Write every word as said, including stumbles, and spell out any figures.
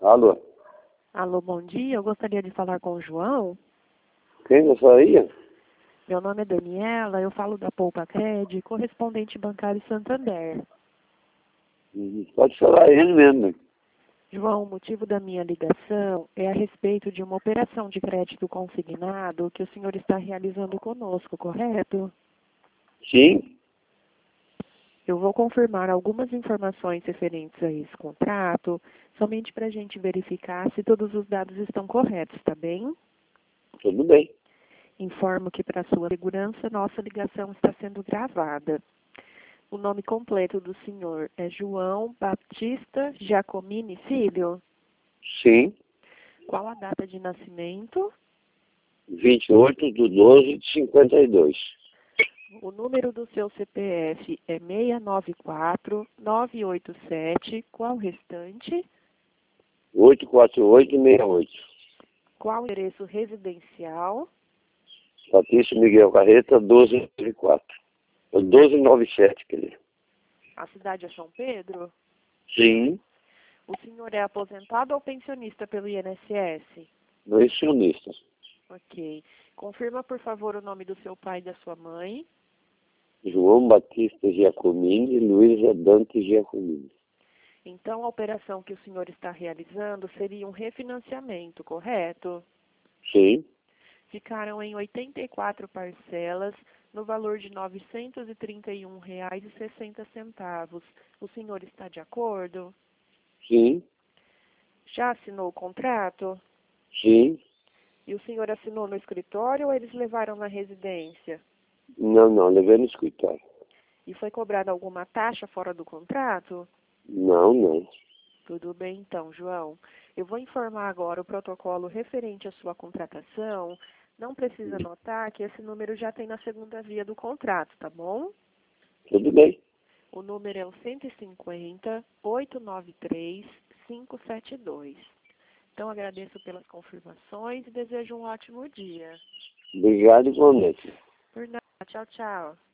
Alô? Alô, bom dia. Eu gostaria de falar com o João. Quem gostaria? Meu nome é Daniela, eu falo da Poupa Cred, correspondente bancário Santander. Hum, Pode falar ele mesmo. João, o motivo da minha ligação é a respeito de uma operação de crédito consignado que o senhor está realizando conosco, correto? Sim, Eu vou confirmar algumas informações referentes a esse contrato, somente para a gente verificar se todos os dados estão corretos, tá bem? tudo bem. Informo que, para sua segurança, nossa ligação está sendo gravada. O nome completo do senhor é João Baptista Giacomini Filho. Sim, Qual a data de nascimento? vinte e oito de doze de cinquenta e dois. O número do seu C P F é seis nove quatro, nove oito sete. Qual o restante? oito quatro oito seis oito. Qual o endereço residencial? Patrício Miguel Carreta, doze noventa e quatro. doze noventa e sete, quer dizer. A cidade é São Pedro? Sim, O senhor é aposentado ou pensionista pelo I N S S? pensionista. Ok. Confirma, por favor, o nome do seu pai e da sua mãe. João Batista Giacomini e Luísa Dante Giacomini. Então, a operação que o senhor está realizando seria um refinanciamento, correto? Sim, Ficaram em oitenta e quatro parcelas, no valor de novecentos e trinta e um reais e sessenta centavos. O senhor está de acordo? sim, Já assinou o contrato? sim. E o senhor assinou no escritório ou eles levaram na residência? Não, não, levei no escritório. E foi cobrada alguma taxa fora do contrato? Não, não. Tudo bem então, João. Eu vou informar agora o protocolo referente à sua contratação. Não precisa anotar que esse número já tem na segunda via do contrato, tá bom? Tudo bem. O número é o cento e cinquenta, oitocentos e noventa e três, quinhentos e setenta e dois. Então, agradeço pelas confirmações e desejo um ótimo dia. Obrigado igualmente. Por nada. Tchau, tchau.